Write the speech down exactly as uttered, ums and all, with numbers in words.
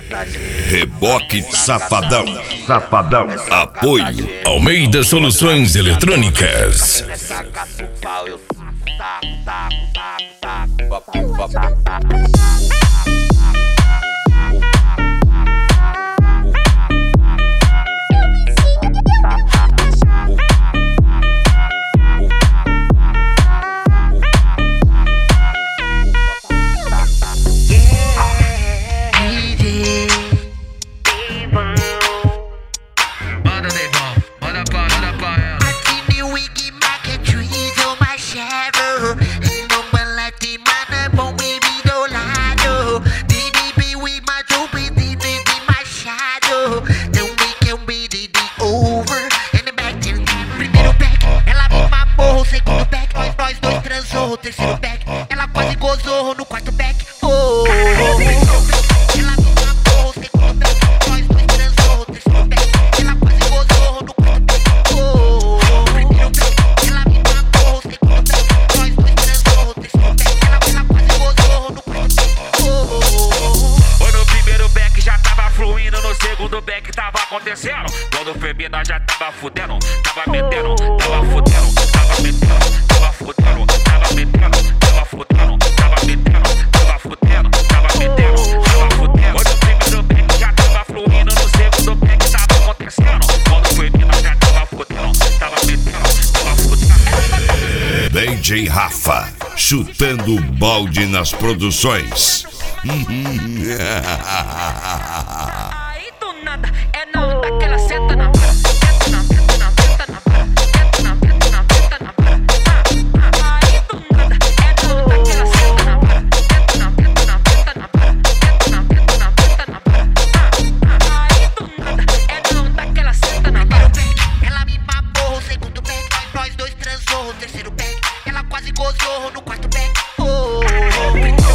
Reboque Safadão. Safadão. Apoio Almeida Soluções Eletrônicas. Terceiro back, ela quase gozou no quarto back. Oh, ela me mamou, segundo back, nós dois transou. Terceiro back, ela quase gozou no quarto back. Oh, primeiro back, ela me mamou, segundo back, nós dois transou. Terceiro back, ela, ela quase gozou no quarto back. Oh, oh, no primeiro back já tava fluindo, no segundo back tava acontecendo. Quando foi mina já tava fudendo, tava metendo, tava fudendo, tava metendo, tava fudendo. Tava metendo, tava fudendo, tava metendo, tava fudendo, tava metendo, tava fudendo. Quando o primeiro back já tava fluindo, no segundo back tava acontecendo. Quando foi mina já tava fudendo, tava metendo, tava fudendo. D J Rafa, chutando o balde nas produções. aí do nada é não daquela seta na cara, seta na seta na seta na cara, seta na seta na seta na cara. Aí do nada é não daquela seta na cara, seta na seta na seta na cara, seta na seta na seta na cara. Aí do nada é não daquela seta na cara. Ela me mamou, segundo back, nós dois transou. Terceiro back, ela quase gozou no quarto back. Oh,